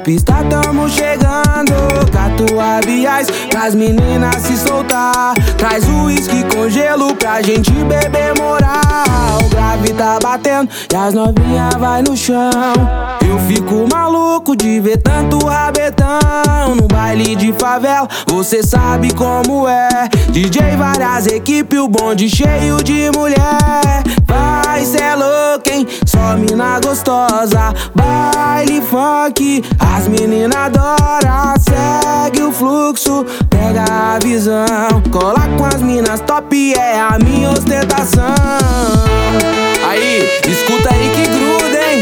pista tamo chegando, Catuabiás, pras meninas se soltar. Traz o uísque com gelo pra gente beber moral. O grave tá batendo e as novinhas vai no chão. Eu fico maluco de ver tanto rabetão no baile de favela, você sabe como é. DJ, várias equipes, o bonde cheio de mulher. Vai, cê é louco, hein? Só mina gostosa. Baile funk, as meninas adoram. Segue o fluxo, pega a visão. Cola com as minas top, é a minha ostentação. Aí, escuta aí que gruda, hein?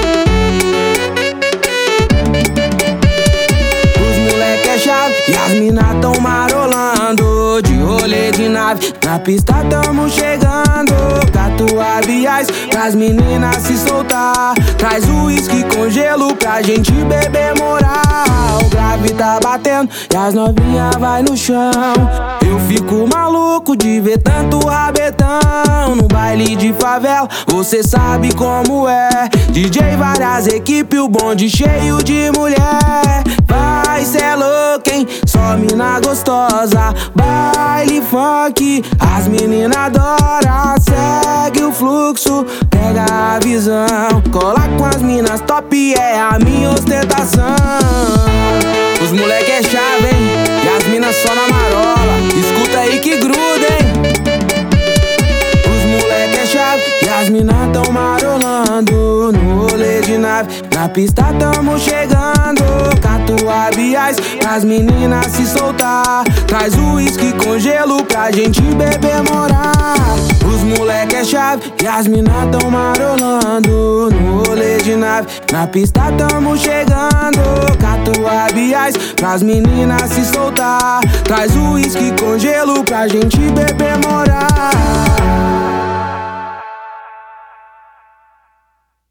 Os moleque é chave e as minas tão marolando. De rolê de nave, na pista tamo chegando, Catuabiás, pras meninas se soltar. Traz o uísque com gelo pra gente beber moral. O grave tá batendo e as novinhas vai no chão. Eu fico maluco de ver tanto rabetão no baile de favela, você sabe como é. DJ, várias equipes, o bonde cheio de mulher. Vai, cê é louco, hein? Só mina gostosa. Baile funk, as meninas adoram. Segue o fluxo, pega a visão. Cola com as minas top, é a minha ostentação. Os moleque é chave, hein? E as minas só na marola. Escuta aí que gruda, hein? Os moleque é chave e as minas tão marolando no rolê de nave, na pista tamo chegando, Catuabiás, pras meninas se soltar. Traz o uísque com gelo pra gente beber moral. Os moleque é chave e as minas tão marolando no rolê de nave, na pista tamo chegando, Catuabiás, pras meninas se soltar. Traz o uísque com gelo pra gente beber moral.